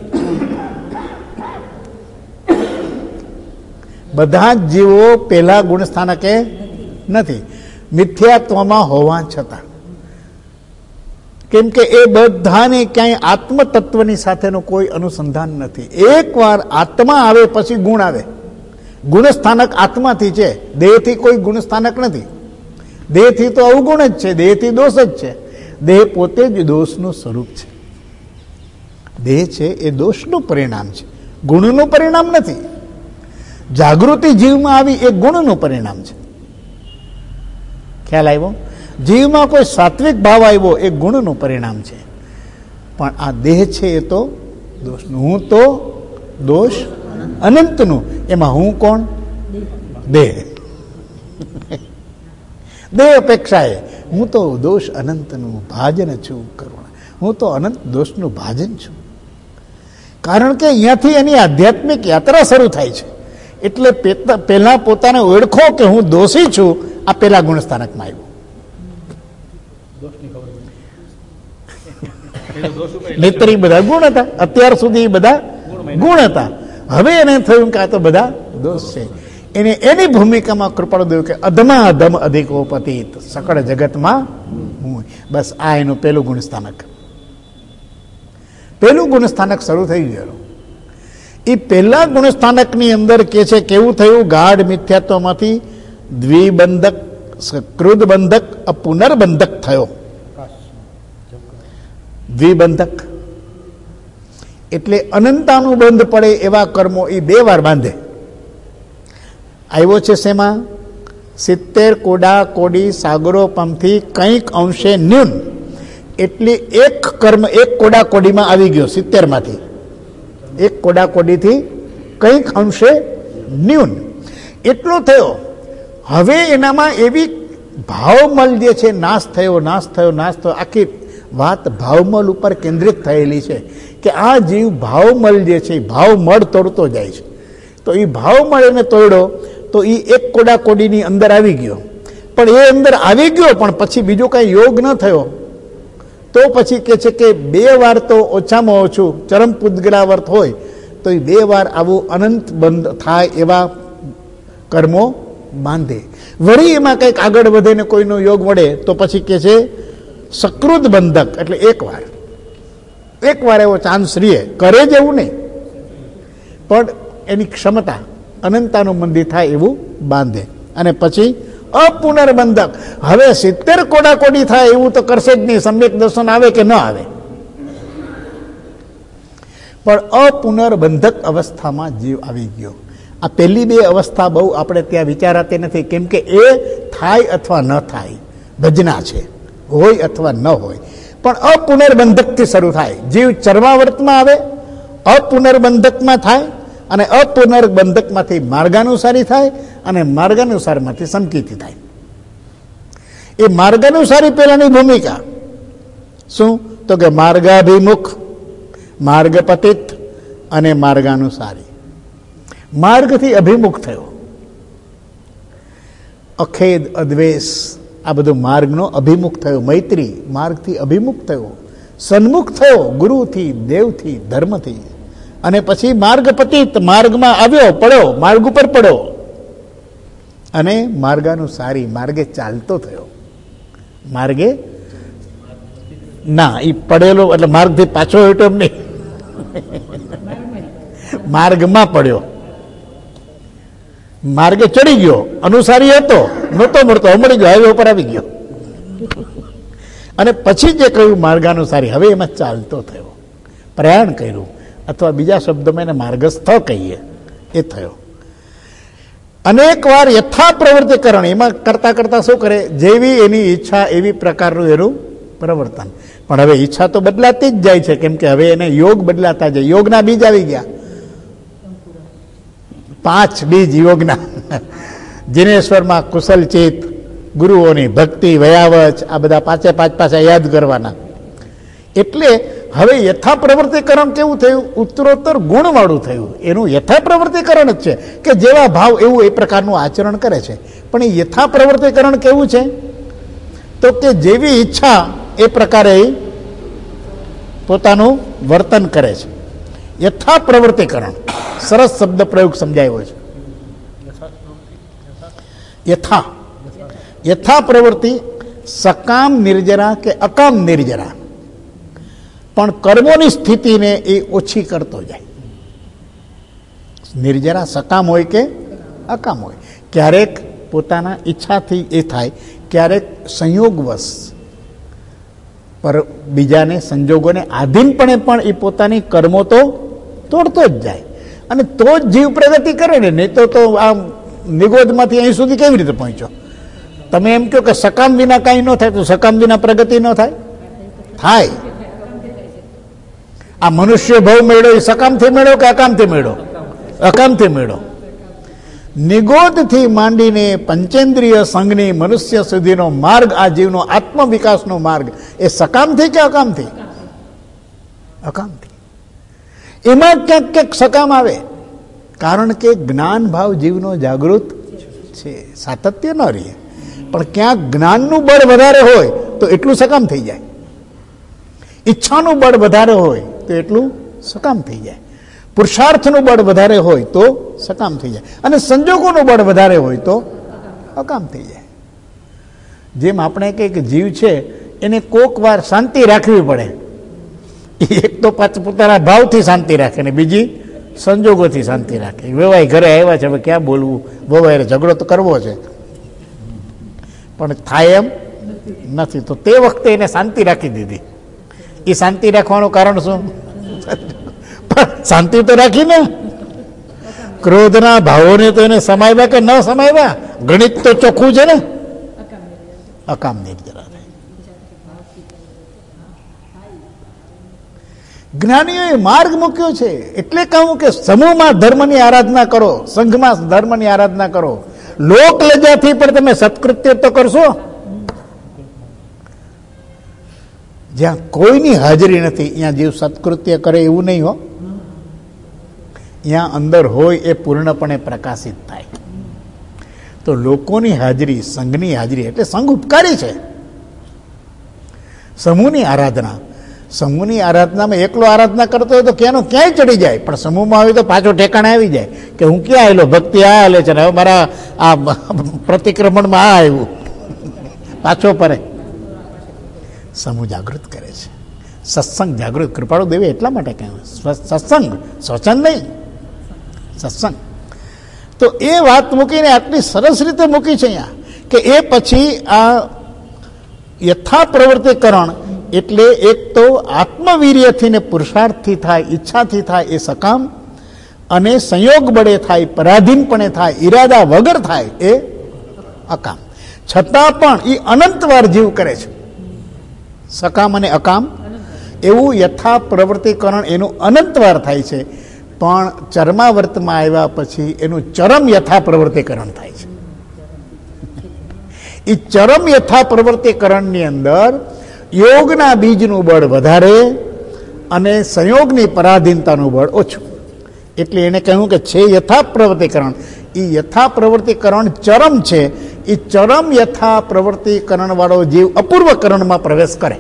બધા જ જીવો પેલા ગુણસ્થાનકે નથી, મિથ્યાત્વમાં હોવા છતાં. કેમ કે એ બધાને ક્યાંય આત્મતત્વની સાથેનું કોઈ અનુસંધાન નથી. એકવાર આત્મા આવે પછી ગુણ આવે. ગુણસ્થાનક આત્માથી છે, દેહથી કોઈ ગુણસ્થાનક નથી. દેહથી તો અવગુણ જ છે, દેહથી દોષ જ છે. દેહ પોતે જ દોષનું સ્વરૂપ છે. દેહ છે એ દોષનું પરિણામ છે, ગુણનું પરિણામ નથી. જાગૃતિ જીવમાં આવી એ ગુણનું પરિણામ છે. ખ્યાલ આવ્યો? જીવમાં કોઈ સાત્વિક ભાવ આવ્યો એ ગુણનું પરિણામ છે. પણ આ દેહ છે એ તો દોષનું. હું તો દોષ અનંતનું. એમાં હું કોણ? દેહ. દેહ અપેક્ષાએ હું તો દોષ અનંતનું ભાજન છું કરુણા. હું તો અનંત દોષનું ભાજન છું. કારણ કે અહીંયાથી એની આધ્યાત્મિક યાત્રા શરૂ થાય છે. એટલે પહેલા પોતાને ઓળખો કે હું દોષી છું. આ પેલા ગુણસ્થાનકમાં આવ્યું. નહીતર એ બધા ગુણ હતા. અત્યાર સુધી બધા ગુણ હતા. હવે એને થયું કે આ તો બધા દોષ છે. એને એની ભૂમિકામાં કૃપાળુ દેવ કે અધમા અધમ અધિકો પતિત સકળ જગતમાં હું. બસ આ એનું પેલું ગુણસ્થાનક. પેલું ગુણસ્થાનક શરૂ થઈ ગયેલું. એ પહેલા ગુણસ્થાનકની અંદર કે છે કેવું થયું? ગાઢ મિથ્યાત્વમાંથી દ્વિબંધક, ક્રુદબંધક, પુનર્બંધક થયો. દ્વિબંધક એટલે અનંતાનુબંધ પડે એવા કર્મો એ 2 વાર બાંધે. આવ્યો છે શેમાં? 70 કોડા કોડી સાગરો પંથી કંઈક અંશે ન્યૂન. એટલે એક કર્મ એક કોડા કોડીમાં આવી ગયો. 70 માંથી એક કોડા કોડીથી કંઈક અંશે ન્યૂન એટલો થયો. હવે એનામાં એવી ભાવમલ જે છે નાશ થયો, નાશ થયો, નાશ થયો. આખી વાત ભાવમલ ઉપર કેન્દ્રિત થયેલી છે કે આ જીવ ભાવમલ જે છે ભાવમળ તોડતો જાય છે. તો એ ભાવમળ એને તોડ્યો તો એ એક કોડા કોડીની અંદર આવી ગયો. પણ એ અંદર આવી ગયો પણ પછી બીજો કાંઈ યોગ ન થયો. તો પછી કે છે કે 2 વાર તો ઓછામાં ઓછું ચરમ પૂદગલાવર્ત હોય તો એ 2 વાર આવું અનંત બંધ થાય એવા કર્મો બાંધે. વળી એમાં કંઈક આગળ વધે ને કોઈનો યોગ મળે તો પછી કે છે સકૃત બંધક. એટલે એક વાર એવો ચાન્સ રહીએ, કરે જ એવું નહીં પણ એની ક્ષમતા અનંતાનુબંધી થાય એવું બાંધે. અને પછી અપુનર્બંધક. હવે 70 કોડા કોડી થાય એવું તો કરશે જ નહીં. સમ્યક દર્શન આવે કે ન આવે, પણ અપુનર્બંધક અવસ્થામાં જીવ આવી ગયો. આ પહેલી 2 અવસ્થા બહુ આપણે ત્યાં વિચારાતી નથી. કેમ કે એ થાય અથવા ન થાય ભજના છે, હોય અથવા ન હોય. પણ અપુનર્બંધકથી શરૂ થાય. જીવ ચર્માવર્તમાં આવે, અપુનર્બંધકમાં થાય અને અપુનર્બંધકમાંથી માર્ગાનુસારી થાય અને માર્ગાનુસારમાંથી સંકિતિ થાય. એ માર્ગાનુસારી પહેલાની ભૂમિકા શું? તો કે માર્ગાભિમુખ, માર્ગપતિત અને માર્ગાનુસારી. માર્ગથી અભિમુખ થયો. અખેદ, અદ્વેષ આ બધું માર્ગનો અભિમુખ થયો. મૈત્રી માર્ગથી અભિમુખ થયો. સન્મુખ થયો ગુરુથી, દેવથી, ધર્મથી. અને પછી માર્ગપતિત, માર્ગમાં આવ્યો, પડ્યો, માર્ગ ઉપર પડ્યો. અને માર્ગાનુસારી, માર્ગે ચાલતો થયો. માર્ગે ના, એ પડેલો એટલે માર્ગથી પાછો હટ્યો એમ નહીં, માર્ગમાં પડ્યો. માર્ગે ચડી ગયો. અનુસારી હતો, નહોતો મળતો, મળી ગયો, હાઈવે ઉપર આવી ગયો. અને પછી જે કહ્યું માર્ગાનુસારી, હવે એમાં ચાલતો થયો, પ્રયાણ કર્યું. અથવા બીજા શબ્દોમાં એને માર્ગસ્થ કહીએ, એ થયો. અનેક વાર યથા પ્રવૃત્તિકરણ, એમાં કરતા કરતા શું કરે? જેવી એની ઈચ્છા એવી પ્રકારનું એનું પ્રવર્તન. પણ હવે ઈચ્છા તો બદલાતી જ જાય છે. કેમ કે હવે એને યોગ બદલાતા જાય. યોગના બીજ આવી ગયા, 5 બીજ યોગના. જીનેશ્વરમાં કુશલ ચિત, ગુરુઓની ભક્તિ, વયાવચ, આ બધા 5 પાછા યાદ કરવાના. એટલે હવે યથા પ્રવૃત્તિકરણ કેવું થયું? ઉત્તરોત્તર ગુણવાળું થયું. એનું યથા પ્રવૃત્તિકરણ જ છે કે જેવા ભાવ એવું એ પ્રકારનું આચરણ કરે છે. પણ એ યથા પ્રવૃત્તિકરણ કેવું છે? તો કે જેવી ઈચ્છા એ પ્રકારે પોતાનું વર્તન કરે છે. યથા પ્રવૃત્તિકરણ સરસ શબ્દ પ્રયોગ સમજાયો છે. યથા પ્રવૃત્તિ સકામ નિર્જરા કે અકામ નિર્જરા. પણ કર્મોની સ્થિતિને એ ઓછી કરતો જાય. નિર્જરા સકામ હોય કે અકામ હોય, ક્યારેક પોતાના ઈચ્છાથી એ થાય, ક્યારેક સંયોગવશ પર બીજાને સંજોગોને આધીનપણે પણ એ પોતાની કર્મો તો તોડતો જ જાય, અને તો જ જીવ પ્રગતિ કરે ને. નહીં તો આ નિગોદમાંથી અહીં સુધી કેવી રીતે પહોંચ્યો? તમે એમ કહો કે સકામ વિના કાંઈ ન થાય, તો સકામ વિના પ્રગતિ ન થાય? થાય. આ મનુષ્ય ભાવ મેળ્યો એ સકામથી મેળ્યો કે અકામથી મેળ્યો? અકામથી મેળ્યો. નિગોદથી માંડીને પંચેન્દ્રિય સંઘની મનુષ્ય સુધીનો માર્ગ, આ જીવનો આત્મવિકાસનો માર્ગ, એ સકામથી કે અકામથી? અકામથી. એમાં ક્યાંક ક્યાંક સકામ આવે, કારણ કે જ્ઞાન ભાવ જીવનો જાગૃત છે, સાતત્ય ન રહે. પણ ક્યાંક જ્ઞાનનું બળ વધારે હોય તો એટલું સકામ થઈ જાય, ઈચ્છાનું બળ વધારે હોય તો એટલું સકામ થઈ જાય, પુરુષાર્થનું બળ વધારે હોય તો સકામ થઈ જાય, અને સંજોગોનું બળ વધારે હોય તો અકામ થઈ જાય. જેમ આપણે કહીએ કે જીવ છે એને કોક વાર શાંતિ રાખવી પડે. એક તો પાછું પોતાના ભાવથી શાંતિ રાખે ને બીજી સંજોગોથી શાંતિ રાખે. વેવાય ઘરે આવ્યા છે, હવે ક્યાં બોલવું, વેવાય ઝઘડો તો કરવો છે પણ થાય એમ નથી, તો તે વખતે એને શાંતિ રાખી દીધી. એ શાંતિ રાખવાનું કારણ શું? શાંતિ તો રાખી ને. ક્રોધના ભાવોને તો એને સમાવ્યા કે ન સમાવ્યા? ગણિત તો ચોખ્ખું છે ને. અકામ નિર્જરા થાય. જ્ઞાનીઓએ માર્ગ મૂક્યો છે, એટલે કહું કે સમૂહમાં ધર્મની આરાધના કરો, સંઘમાં ધર્મની આરાધના કરો. લોક લજાથી પણ તમે સત્કૃત્ય તો કરશો. જ્યાં કોઈની હાજરી નથી ત્યાં જીવ સત્કૃત્ય કરે એવું નહીં હો. ત્યાં અંદર હોય એ પૂર્ણપણે પ્રકાશિત થાય. તો લોકોની હાજરી, સંઘની હાજરી, એટલે સંઘ ઉપકારી છે. સમૂહની આરાધના, સમૂહની આરાધનામાં એકલો આરાધના કરતો હોય તો ક્યાંનો ક્યાંય ચડી જાય, પણ સમૂહમાં આવે તો પાછો ઠેકાણે આવી જાય કે હું ક્યાં આવેલો, ભક્તિ આ હાલે છે, હવે મારા આ પ્રતિક્રમણમાં આ આવ્યું, પાછો પરે. સમૂહ જાગૃત કરે છે, સત્સંગ જાગૃત. કૃપાળુ દેવે એટલા માટે કહ્યું સત્સંગ, સ્વચન નહીં, સત્સંગ. તો એ વાત મૂકીને આટલી સરસ રીતે મૂકી છે અહીંયા કે એ પછી આ યથા પ્રવૃત્તિકરણ, એટલે એક તો આત્મવીર્યથી ને પુરુષાર્થથી થાય, ઈચ્છાથી થાય એ સકામ, અને સંયોગ બળે થાય, પરાધીનપણે થાય, ઈરાદા વગર થાય એ અકામ. છતાં પણ એ અનંતવાર જીવ કરે છે, સકામ અને અકામ એવું યથા પ્રવૃત્તિકરણ એનું અનંતવાર થાય છે. પણ ચરમાવર્તમાં આવ્યા પછી એનું ચરમ યથા પ્રવૃત્તિકરણ થાય છે. એ ચરમ યથા પ્રવૃત્તિકરણની અંદર યોગના બીજનું બળ વધારે અને સંયોગની પરાધીનતાનું બળ ઓછું. એટલે એને કહ્યું કે છે યથા પ્રવૃત્તિકરણ. એ યથા પ્રવૃત્તિકરણ ચરમ છે. એ ચરમ યથા પ્રવૃત્તિકરણ વાળો જીવ અપૂર્વકરણમાં પ્રવેશ કરે.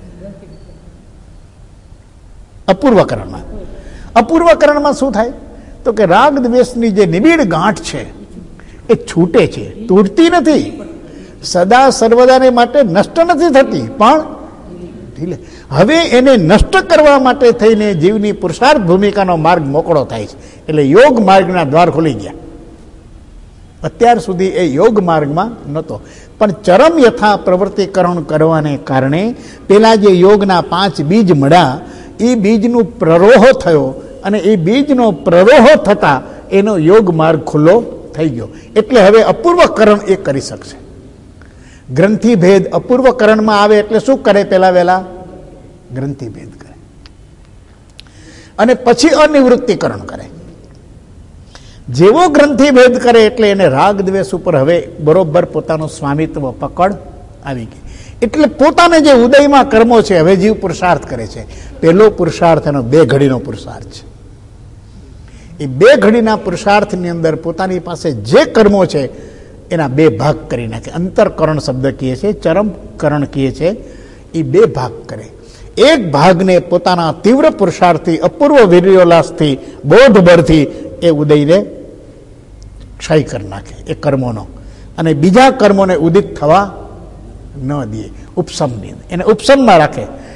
અપૂર્વકરણમાં, અપૂર્વકરણમાં શું થાય? તો કે રાગ દ્વેષની જે નિબીડ ગાંઠ છે એ છૂટે છે, તૂટતી નથી. સદા સર્વદાને માટે નષ્ટ નથી થતી, પણ હવે એને નષ્ટ કરવા માટે થઈને જીવની પુરુષાર્થ ભૂમિકાનો માર્ગ મોકળો થાય છે. એટલે યોગ માર્ગના દ્વાર ખુલી ગયા. અત્યાર સુધી એ યોગ માર્ગમાં નહોતો, પણ ચરમ યથા પ્રવૃત્તિકરણ કરવાને કારણે પેલા જે યોગના 5 બીજ મળ્યા, એ બીજનું પ્રરોહ થયો, અને એ બીજનો પ્રરોહ થતા એનો યોગ માર્ગ ખુલ્લો થઈ ગયો. એટલે હવે અપૂર્વકરણ એ કરી શકશે. ગ્રંથિ ભેદ અપૂર્વકરણમાં આવે એટલે શું કરે? પેલા વહેલા ગ્રંથિ ભેદ કરે અને પછી અનિવૃત્તિકરણ કરે. જેવો ગ્રંથિ ભેદ કરે એટલે એને રાગ દ્વેષ ઉપર હવે બરોબર પોતાનું સ્વામિત્વ, પકડ આવી ગઈ. એટલે પોતાને જે ઉદયમાં કર્મો છે હવે જીવ પુરુષાર્થ કરે છે. પહેલો પુરુષાર્થ એનો 2 ઘડીનો પુરુષાર્થ છે. એ 2 ઘડીના પુરુષાર્થની અંદર પોતાની પાસે જે કર્મો છે એના 2 ભાગ કરી નાખે. અંતરકરણ શબ્દ કહીએ છીએ, ચરમકરણ કહીએ છીએ. એ 2 ભાગ કરે. એક ભાગને પોતાના તીવ્ર પુરુષાર્થથી, અપૂર્વ વીર્યોલ્લાસથી, બોધબળથી એ ઉદયને ક્ષય કરી નાખે એ કર્મોનો, અને બીજા કર્મોને ઉદિત થવા ન દે, ઉપશમની એને ઉપશમમાં રાખે.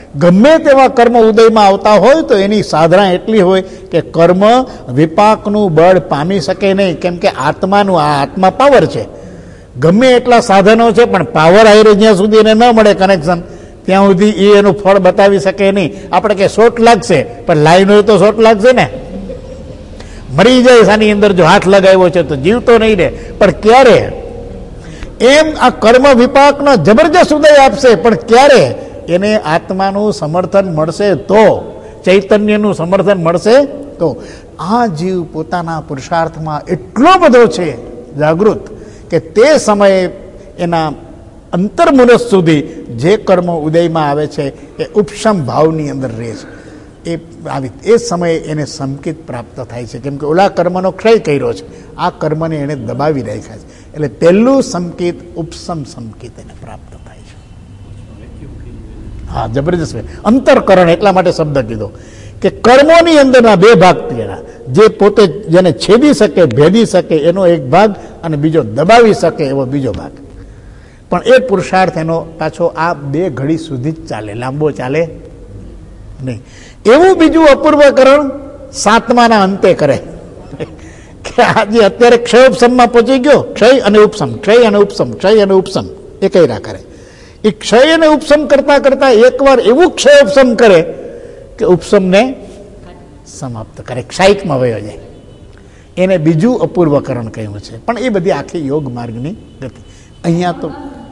ગમે તેવા કર્મ ઉદયમાં આવતા હોય તો એની સાધના એટલી હોય કે કર્મ વિપાકનું બળ પામી શકે નહીં, કેમ કે આત્માનું આ આત્મા પાવર છે. ગમે એટલા સાધનો છે પણ પાવર આયરે જ્યાં સુધી એને ન મળે કનેક્શન, ત્યાં સુધી એ એનું ફળ બતાવી શકે નહીં. આપણે કે શોટ લાગશે, પણ લાઈન હોય તો શોટ લાગશે ને. મરી જાય સાની અંદર જો હાથ લગાવ્યો છે તો જીવતો નહીં રહે. પણ ક્યારે એમ આ કર્મ વિપાકનો જબરજસ્ત ઉદય આપશે, પણ ક્યારે એને આત્માનું સમર્થન મળશે તો, ચૈતન્યનું સમર્થન મળશે તો. આ જીવ પોતાના પુરુષાર્થમાં એટલો બધો છે જાગૃત કે તે સમયે એના અંતર્મનસ સુધી જે કર્મ ઉદયમાં આવે છે એ ઉપશમ ભાવની અંદર રહે છે. એ સમયે એને સંકિત પ્રાપ્ત થાય છે, કેમ કે ઓલા કર્મનો ક્ષય કર્યો છે, આ કર્મને એને દબાવી રાખ્યા છે. એટલે પહેલું સંકિત ઉપશમ સંકિત એને પ્રાપ્ત થાય છે. હા, જબરજસ્ત અંતરકરણ, એટલા માટે શબ્દ કીધો કે કર્મોની અંદરના બે ભાગ થયેલા, જે પોતે જેને છેદી શકે, ભેદી શકે એનો એક ભાગ, અને બીજો દબાવી શકે એવો બીજો ભાગ. પણ એ પુરુષાર્થ એનો પાછો આ બે ઘડી સુધી જ ચાલે, લાંબો ચાલે નહીં. એવું બીજું અપૂર્વકરણ સાતમાના અંતે કરે કે આજે અત્યારે ક્ષય ઉપસમમાં પહોંચી ગયો, ક્ષય અને ઉપસમ, ક્ષય અને ઉપસમ, ક્ષય અને ઉપસમ એ કર્યા કરે. એ ક્ષય અને ઉપસમ કરતા કરતા એકવાર એવું ક્ષય ઉપસમ કરે કે ઉપસમને સમાપ્ત કરે, ક્ષાયિકમાં વયો જાય. એને બીજું અપૂર્વકરણ કહ્યું છે. પણ એ બધી આખી યોગ માર્ગની ગતિ. અહીંયા તો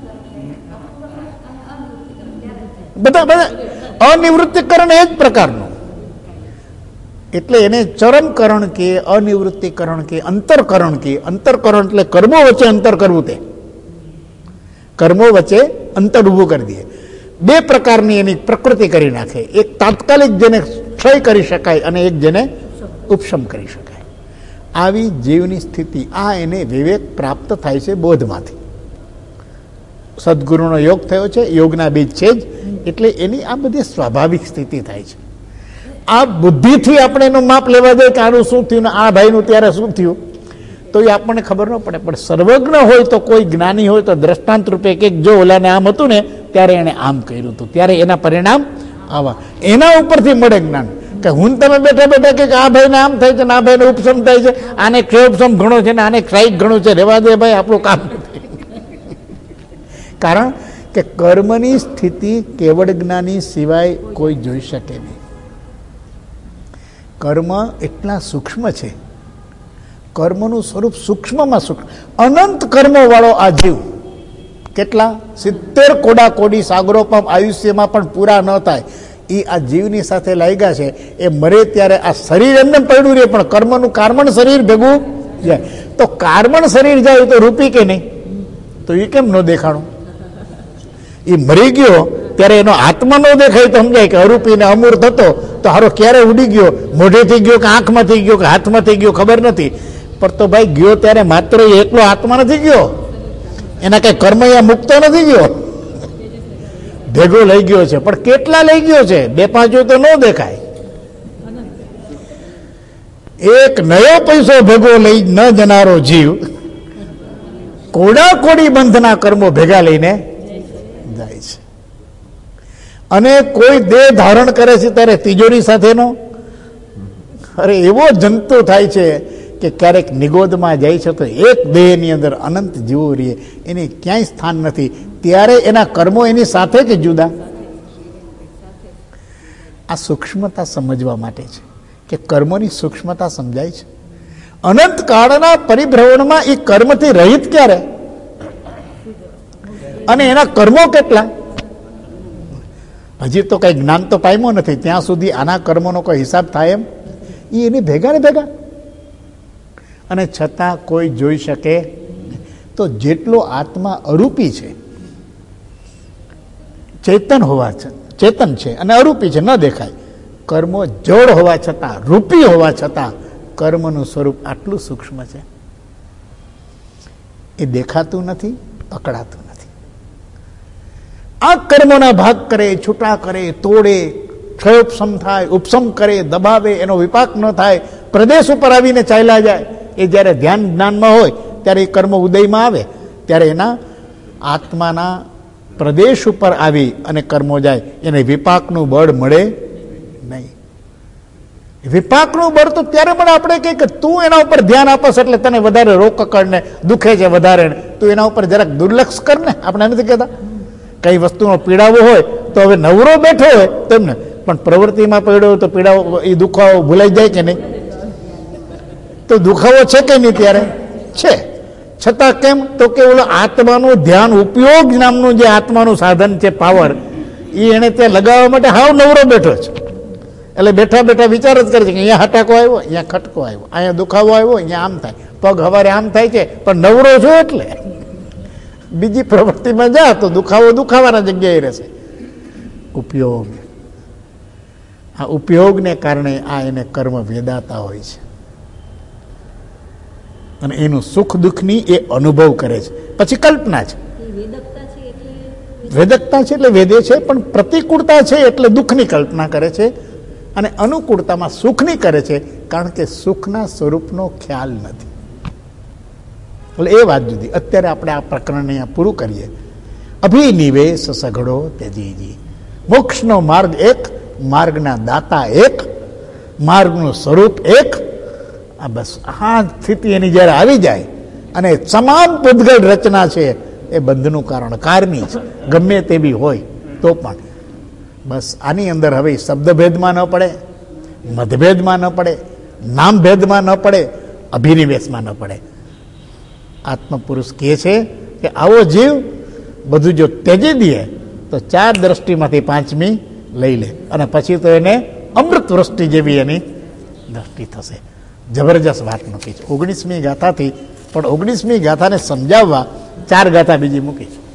બધા અનિવૃત્તિકરણ એ જ પ્રકારનું. એટલે એને ચરમકરણ કે, અનિવૃત્તિકરણ કે, અંતરકરણ કે. અંતરકરણ એટલે કર્મો વચ્ચે અંતર કરવું, તે કર્મો વચ્ચે અંતર ઊભું કરી દે. બે પ્રકારની એની પ્રકૃતિ કરી નાખે, એક તાત્કાલિક જેને ક્ષય કરી શકાય અને એક જેને ઉપશમ કરી શકાય. આવી જીવની સ્થિતિ, આ એને વિવેક પ્રાપ્ત થાય છે બોધમાંથી. સદગુરુનો યોગ થયો છે, યોગના બીજ છે જ, એટલે એની આ બધી સ્વાભાવિક સ્થિતિ થાય છે. આ બુદ્ધિથી આપણે એનું માપ લેવા દઈએ કે આનું શું થયું ને આ ભાઈનું ત્યારે શું થયું, તો એ આપણને ખબર ન પડે. પણ સર્વજ્ઞ હોય તો, કોઈ જ્ઞાની હોય તો દ્રષ્ટાંત રૂપે કે જો ઓલાને આમ હતું ને ત્યારે એણે આમ કર્યું હતું, ત્યારે એના પરિણામ આવા, એના ઉપરથી મળે જ્ઞાન. કે હું તમે બેઠા બેઠા કે આ ભાઈને આમ થાય છે ને આ ભાઈને ઉપસમ થાય છે, આને ક્ષય ઉપસમ ઘણો છે ને આને ક્ષાયિક ઘણું છે, રેવા દે ભાઈ, આપણું કામ નથી. કારણ કે કર્મની સ્થિતિ કેવળ જ્ઞાની સિવાય કોઈ જોઈ શકે નહીં. કર્મ એટલા સૂક્ષ્મ છે, કર્મનું સ્વરૂપ સૂક્ષ્મમાં સૂક્ષ્મ. અનંત કર્મો વાળો આ જીવ, કેટલા 70 કોડાકોડી સાગરોપમ આયુષ્યમાં પણ પૂરા ન થાય એ આ જીવની સાથે લાગ્યા છે. એ મરે ત્યારે આ શરીર એમને પડ્યું રહે, પણ કર્મનું કાર્મણ શરીર ભેગું જાય. તો કાર્મણ શરીર જાય તો રૂપી કે નહીં, તો એ કેમ ન દેખાણું? એ મરી ગયો ત્યારે એનો આત્મા ન દેખાય તો સમજાય કે અરૂપી ને અમૂર્ત હતો, તો હારો ક્યારે ઉડી ગયો, મોઢેથી ગયો કે આંખમાંથી ગયો કે હાથમાંથી ગયો ખબર નથી. પણ તો ભાઈ ગયો ત્યારે માત્ર એકલો આત્મા નથી ગયો, એના કઈ કર્મ અહીંયા મુક્તો નથી ગયો, ભેગો લઈ ગયો છે. પણ કેટલા લઈ ગયો છે? 2-5 તો ન દેખાય. એક નયો પૈસો ભેગો લઈ ન જનારો જીવ કોડાકોડી બંધના કર્મો ભેગા લઈને જાય છે. અને કોઈ દેહ ધારણ કરે છે ત્યારે તિજોરી સાથેનો, અરે એવો જંતુ થાય છે કે ક્યારેક નિગોદમાં જાય છે તો એક દેહની અંદર અનંત જીવો રહે, એને ક્યાંય સ્થાન નથી. ત્યારે એના કર્મો એની સાથે કે જુદા? આ સૂક્ષ્મતા સમજવા માટે છે કે કર્મોની સૂક્ષ્મતા સમજાય છે. અનંત કાળના પરિભ્રમણમાં એ કર્મથી રહિત ક્યારે, અને એના કર્મો કેટલા? હજી તો કઈ જ્ઞાન તો પામ્યો નથી, ત્યાં સુધી આના કર્મોનો કોઈ હિસાબ થાય એમ એની ભેગા ને ભેગા. અને છતાં કોઈ જોઈ શકે તો જેટલો આત્મા અરૂપી છે, ચેતન હોવા ચેતન છે અને અરૂપી છે, ન દેખાય. કર્મો જળ હોવા છતાં, રૂપી હોવા છતાં કર્મનું સ્વરૂપ આટલું સૂક્ષ્મ છે, એ દેખાતું નથી, પકડાતું નથી. આ કર્મોના ભાગ કરે, છૂટા કરે, તોડે, ક્ષયોપસમ થાય, ઉપસમ કરે, દબાવે, એનો વિપાક ન થાય, પ્રદેશ ઉપર આવીને ચાલ્યા જાય. એ જ્યારે ધ્યાન જ્ઞાનમાં હોય ત્યારે એ કર્મ ઉદયમાં આવે ત્યારે એના આત્માના પ્રદેશ ઉપર આવી અને કર્મો જાય એને વિપાકનું બળ મળે નહીં. વિપાકનું બળ તો ત્યારે મળે આપણે કહીએ કે તું એના ઉપર ધ્યાન આપસ એટલે તને વધારે રોકકડ ને દુખે છે વધારે, તું એના ઉપર જરાક દુર્લક્ષ કર ને. આપણે નથી કહેતા કઈ વસ્તુનો પીડાવો હોય તો હવે નવરો બેઠો હોય તો એમને, પણ પ્રવૃત્તિમાં પડ્યો હોય તો પીડાવો એ દુખાવો ભૂલાઈ જાય કે નહીં? તો દુખાવો છે કે નહીં? ત્યારે છે. છતાં કેમ? તો કે ઓલો આત્માનું ધ્યાન ઉપયોગ નામનું જે આત્માનું સાધન છે પાવર, એ એને ત્યાં લગાવવા માટે હાવ નવરો બેઠો છે. એટલે બેઠા બેઠા વિચાર જ કરે છે કે અહીંયા હટાકો આવ્યો, અહીંયા ખટકો આવ્યો, અહીંયા દુખાવો આવ્યો, અહીંયા આમ થાય, પગ હવારે આમ થાય છે, પણ નવરો છો એટલે બીજી પ્રવૃત્તિમાં જા તો દુખાવો દુખાવાના જગ્યાએ રહેશે. ઉપયોગ, આ ઉપયોગને કારણે આ એને કર્મ વેદાતા હોય છે અને એનું સુખ દુઃખની એ અનુભવ કરે છે. પછી કલ્પના છે, વેદકતા છે એટલે વેદે છે, પણ પ્રતિકૂળતા છે એટલે દુઃખની કલ્પના કરે છે અને અનુકૂળતામાં સુખની કરે છે, કારણ કે સુખના સ્વરૂપનો ખ્યાલ નથી. એટલે એ વાત જુદી. અત્યારે આપણે આ પ્રકરણ અહીંયા પૂરું કરીએ. અભિનિવેશ સઘળો ત્યજીજી. મોક્ષનો માર્ગ એક, માર્ગના દાતા એક, માર્ગનું સ્વરૂપ એક. આ બસ આ સ્થિતિ એની જ્યારે આવી જાય અને તમામ પૂતગળ રચના છે એ બંધનું કારણ કારની છે, ગમે તે બી હોય તો પણ બસ આની અંદર હવે શબ્દભેદમાં ન પડે, મતભેદમાં ન પડે, નામભેદમાં ન પડે, અભિનિવેશમાં ન પડે. આત્મપુરુષ કહે છે કે આવો જીવ બધું જો ત્યજી દે તો 4 દ્રષ્ટિમાંથી 5મી લઈ લે અને પછી તો એને અમૃત વૃષ્ટિ જેવી એની દ્રષ્ટિ થશે. જબરજસ્ત વાત મૂકી છે 19મી ગાથાથી. પણ 19મી ગાથાને સમજાવવા 4 ગાથા બીજી મૂકી છે.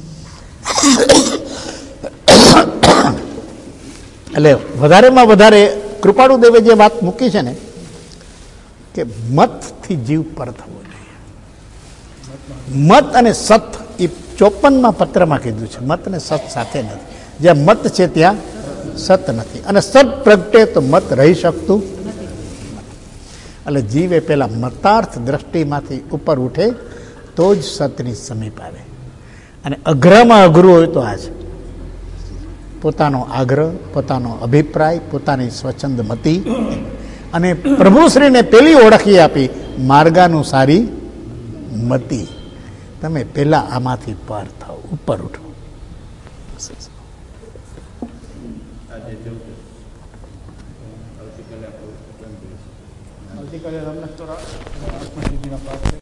એટલે વધારેમાં વધારે કૃપાળુદેવે જે વાત મૂકી છે ને કે મતથી જીવ પર થવો જોઈએ. મત અને સત એ 54માં પત્રમાં કીધું છે. મત અને સત સાથે નથી. જ્યાં મત છે ત્યાં સત નથી, અને સત પ્રગટે તો મત રહી શકતું. એટલે જીવે પેલા મતાર્થ દ્રષ્ટિમાંથી ઉપર ઉઠે તો જ સતની સમીપ આવે. અને અઘરામાં અઘરું હોય તો આ છે પોતાનો આગ્રહ, પોતાનો અભિપ્રાય, પોતાની સ્વચ્છંદ મતિ, અને પ્રભુશ્રીને પેલી ઓળખી આપી માર્ગાનુસારી મતિ. તમે પેલા આમાંથી પર થાવ, ઉપર ઉઠો. આવતીકાલે રામનાથ